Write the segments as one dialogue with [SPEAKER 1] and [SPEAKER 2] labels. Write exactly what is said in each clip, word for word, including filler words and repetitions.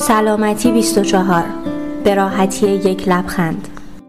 [SPEAKER 1] سلامتی بیست و چهار، به راحتی یک لبخند.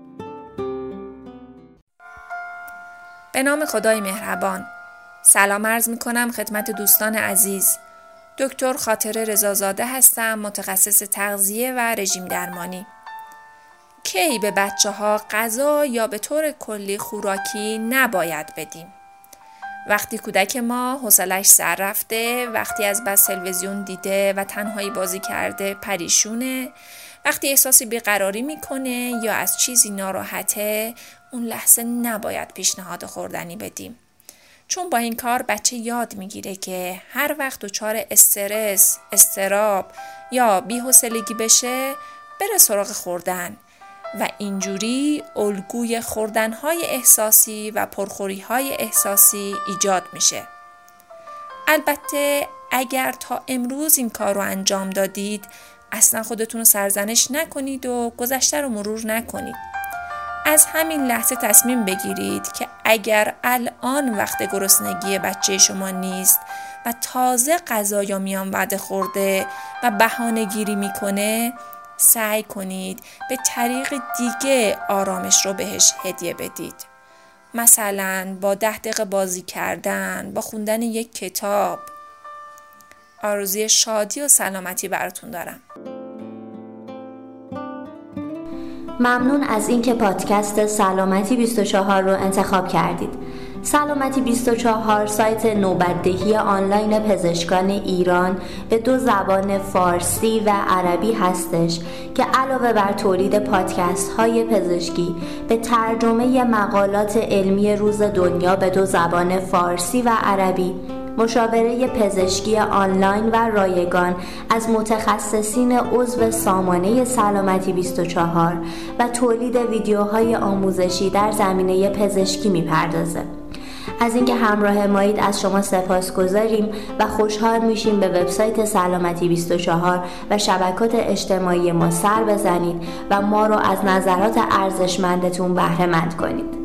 [SPEAKER 2] به نام خدای مهربان. سلام عرض می کنم خدمت دوستان عزیز. دکتر خاطره رضازاده هستم، متخصص تغذیه و رژیم درمانی. کی به بچه ها غذا یا به طور کلی خوراکی نباید بدیم؟ وقتی کودک ما حوصله‌اش سر رفته، وقتی از بس تلویزیون دیده و تنهایی بازی کرده پریشونه، وقتی احساس بیقراری میکنه یا از چیزی ناراحته، اون لحظه نباید پیشنهاد خوردنی بدیم. چون با این کار بچه یاد میگیره که هر وقت دچار استرس، اضطراب یا بی‌حوصلگی بشه، بره سراغ خوردن و اینجوری الگوی خوردن‌های احساسی و پرخوری‌های احساسی ایجاد میشه. البته اگر تا امروز این کار رو انجام دادید، اصلا خودتون رو سرزنش نکنید و گذشته رو مرور نکنید. از همین لحظه تصمیم بگیرید که اگر الان وقت گرسنگی بچه شما نیست و تازه غذا یا میان وعده خورده و بهانه گیری میکنه، سعی کنید به طریق دیگه آرامش رو بهش هدیه بدید. مثلا با ده دقیقه بازی کردن، با خوندن یک کتاب. آرزوی شادی و سلامتی براتون دارم.
[SPEAKER 1] ممنون از اینکه پادکست سلامتی بیست و چهار رو انتخاب کردید. سلامتی بیست و چهار سایت نوبت‌دهی آنلاین پزشکان ایران به دو زبان فارسی و عربی هستش که علاوه بر تولید پادکست های پزشکی به ترجمه مقالات علمی روز دنیا به دو زبان فارسی و عربی، مشاوره پزشکی آنلاین و رایگان از متخصصین عضو سامانه سلامتی بیست و چهار و تولید ویدیوهای آموزشی در زمینه پزشکی میپردازه. از اینکه همراه مایید از شما سپاسگزاریم و خوشحال میشیم به وبسایت سلامتی بیست و چهار و شبکات اجتماعی ما سر بزنید و ما رو از نظرات ارزشمندتون بهره مند کنید.